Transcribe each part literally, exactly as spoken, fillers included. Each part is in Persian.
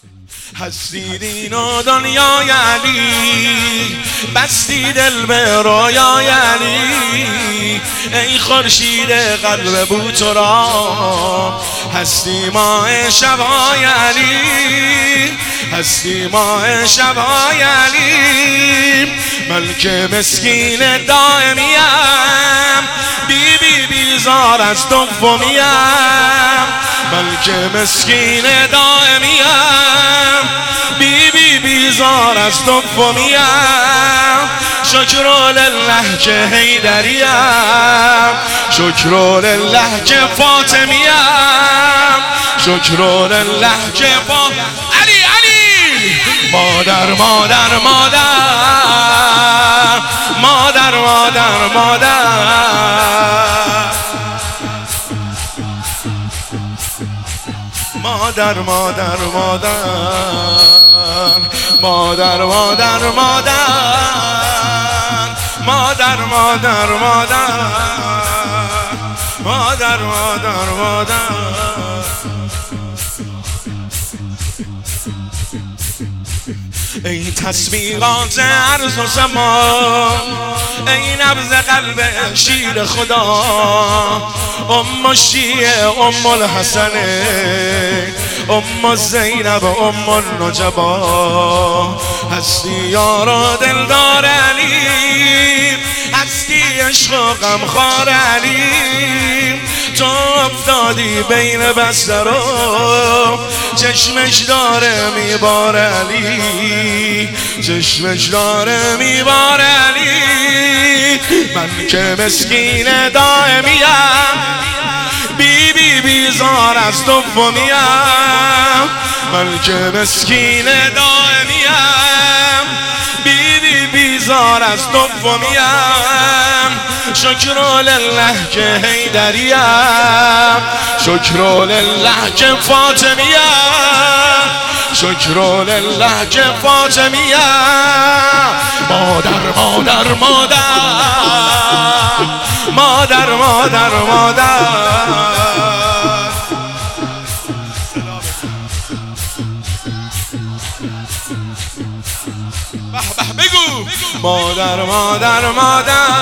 هستی دین و دنیای علی، بستی دل به رویای علی. ای خورشید قلب بو تو را، هستی ماه شبای علی، هستی ماه شبای علی. من که مسکین دائمیم، بی بی بیزار از دومیم. من که مسکین دائمیم، بی بی بیزار از دومیم. شکر لله که حیدریم، شکر لله که فاطمیم، شکر لله که فاطمیم. علی علی مادر مادر مادر مادر مادر مادر مادر مادر مادر مادر مادر مادر مادر مادر مادر مادر مادر. ای تسبیحات عرض و زمان، ای نبض قلب شیر خدا. ام الشیعه ام الحسنه، ام زینب ام النجبا. هستی یارا دلدار علی، هستی عشق و غمخوار علی. تو افتادی بین بستر و چشمش داره میبار علی، چشمش داره میبار علی. من که مسکین دائمیم، بی بی بیزار از دومیم. من که مسکین دائمیم، بی بی بیزار از دومیم. شکر لله که حیدریم، شکر لله که فاطمیم، شکر لله که فاطمیم. مادر مادر مادر مادر مادر مادر. به به بگو مادر مادر مادر.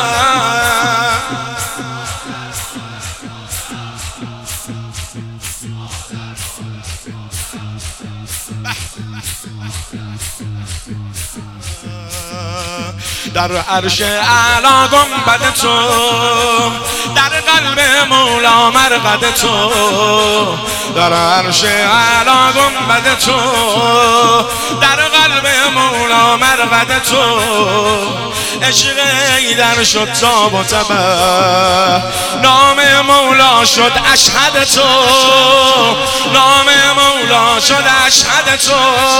در عرش اعلی گنبد تو، در قلب مولا مرقد تو. در عرش اعلی گنبد تو، در قلب مولا مرقد تو. عشق ایدر شد تاب و تبه، نام مولا شد اشهد تو، نام مولا شد اشهد تو.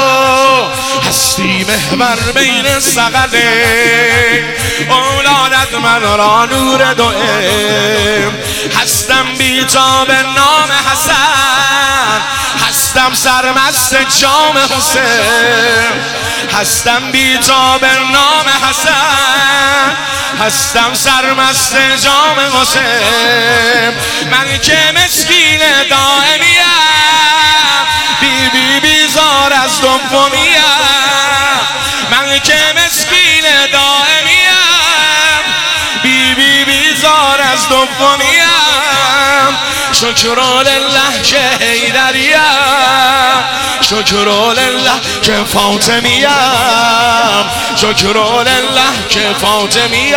هستی محور بین سقله، اولادت من را نور دوئم. هستم بیتاب نام حسن، هستم سرمست جام حسین. هستم بیتاب نام حسن، هستم سرمست جام حسین. من که مسکین دائمیم، بی بی بیزار از دومیم. من که مسکین دائمیم، بی بی بیزار از دومیم. شکر لله که حیدریم، شکر لله که فاطمیم، شکر لله که فاطمیم.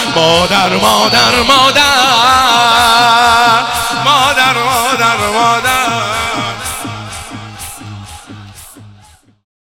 مادر مادر مادر مادر مادر مادر